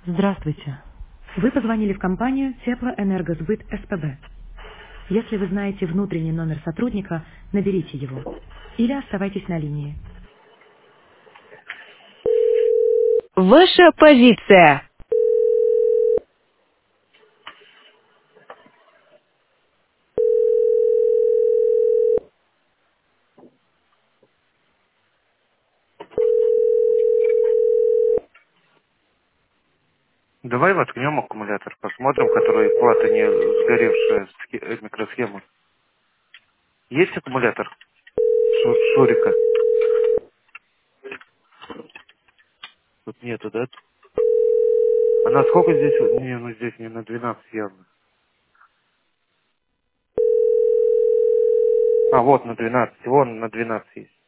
Здравствуйте. Вы позвонили в компанию Теплоэнергосбыт СПБ. Если вы знаете внутренний номер сотрудника, наберите его. Или оставайтесь на линии. Ваша позиция. Давай воткнем аккумулятор, посмотрим, который плата не сгоревшая микросхема. Есть аккумулятор Шурика? Тут нету, да? А на сколько здесь? Не, ну здесь не на 12 явно. А, вот на 12. Вон на 12 есть.